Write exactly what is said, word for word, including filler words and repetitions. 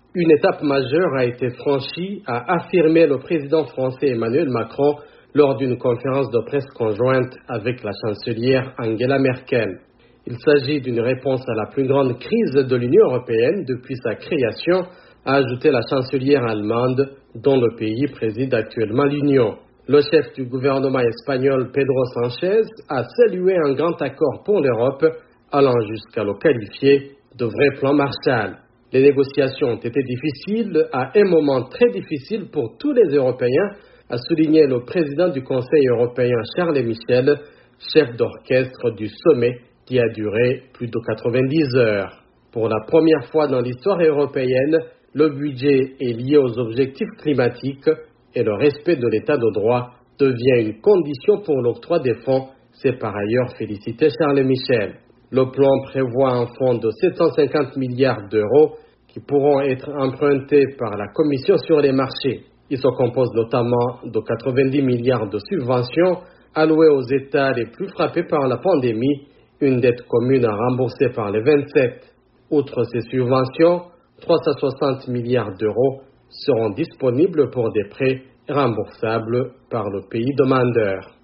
Une étape majeure a été franchie, a affirmé le président français Emmanuel Macron lors d'une conférence de presse conjointe avec la chancelière Angela Merkel. Il s'agit d'une réponse à la plus grande crise de l'Union européenne depuis sa création, a ajouté la chancelière allemande dont le pays préside actuellement l'Union. Le chef du gouvernement espagnol Pedro Sánchez a salué un grand accord pour l'Europe, allant jusqu'à le qualifier de vrai plan Marshall. Les négociations ont été difficiles, à un moment très difficile pour tous les Européens, a souligné le président du Conseil européen Charles Michel, chef d'orchestre du sommet qui a duré plus de quatre-vingt-dix heures. Pour la première fois dans l'histoire européenne, le budget est lié aux objectifs climatiques et le respect de l'état de droit devient une condition pour l'octroi des fonds, s'est par ailleurs félicité Charles Michel. Le plan prévoit un fonds de sept cent cinquante milliards d'euros qui pourront être empruntés par la Commission sur les marchés. Il se compose notamment de quatre-vingt-dix milliards de subventions allouées aux États les plus frappés par la pandémie, une dette commune à rembourser par les vingt-sept. Outre ces subventions, trois cent soixante milliards d'euros seront disponibles pour des prêts remboursables par le pays demandeur.